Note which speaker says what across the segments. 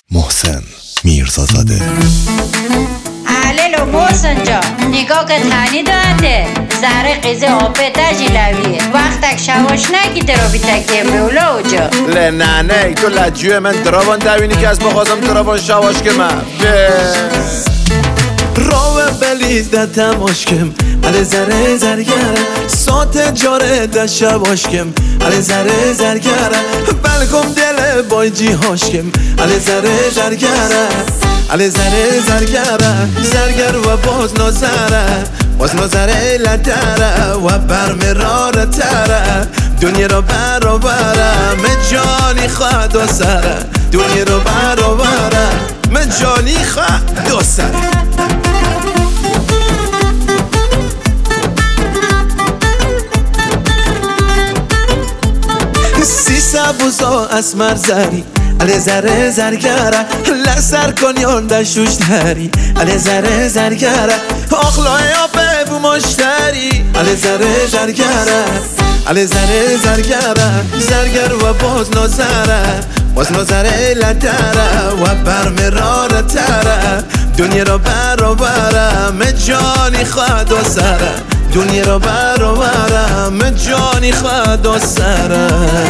Speaker 1: محسن میرزازاده.
Speaker 2: علل و محسن جا نگاه که تانی داده زره قیزه آپه جیلویه وقتک شواش نگی درو بیتکیه بولا اوجا
Speaker 3: نه تو لجوه من دراوان دوینی که از بخوازم دراوان شواش که من
Speaker 4: راوه بلیزده تماشکم علی زره زرگره سات جاره ده شواشکم علی زره زرگره بلکم دل بای جی هاشکم علی زره زرگره علی زره زرگره زرگر و باز نازره لدره و برمراره تره دنیا رو برابره مجانی خواهد و سره دنیا رو برابره مجانی خواهد و سره سی سبوزا اسمر زری علی زره زرگره لسر کنیان دشوش داری علی زره زرگره آخلای آبه بو مشتری علی زره زرگره علی زره زرگره زرگر و باز نازره لدره و برمراره تره دنیا رو برابره مجانی خواهد و سره دنیا رو برابره مجانی خواهد و سره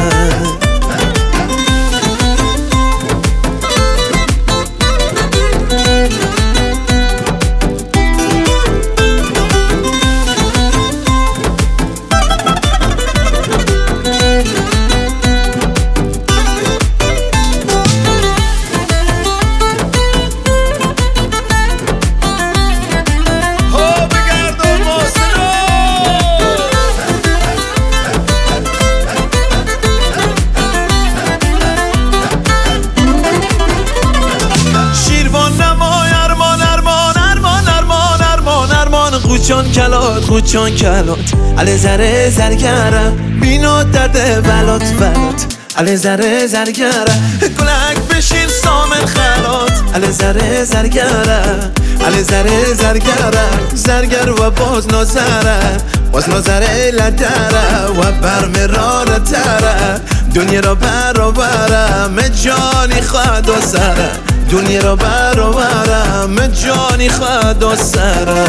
Speaker 4: خوچان کلات علی زره زرگره بینو درده ولات علی زره زرگره گلک بشین سامن خلات علی زره زرگره علی زره زرگره زرگر و باز نازره لدره و برمراره تره دنیا رو برابره مجانی خواهد و سره دنیا رو برابره مجانی خواهد و سره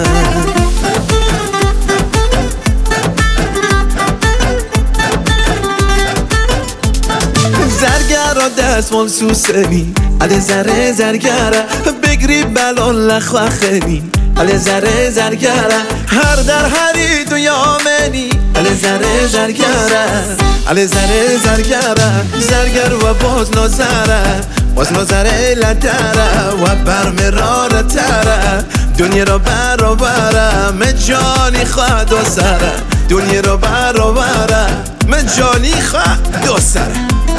Speaker 4: زرگره دستمال سوسنی علی زره زرگره بگری بلان لخوه خیلی علی زره زرگره هر در هری تو یامنی علی زره زرگره علی زره زرگره زرگر و باز نازره لدره و برمراره تره دنیا رو برابره مجانی خواهد و سره دنیا رو برابره مجانی خواهد و سره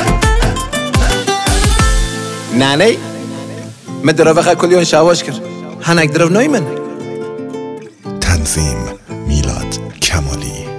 Speaker 4: نه من دراوه کلیون شواش کرد هنگ دراو نای من
Speaker 1: تنظیم میلاد کمالی.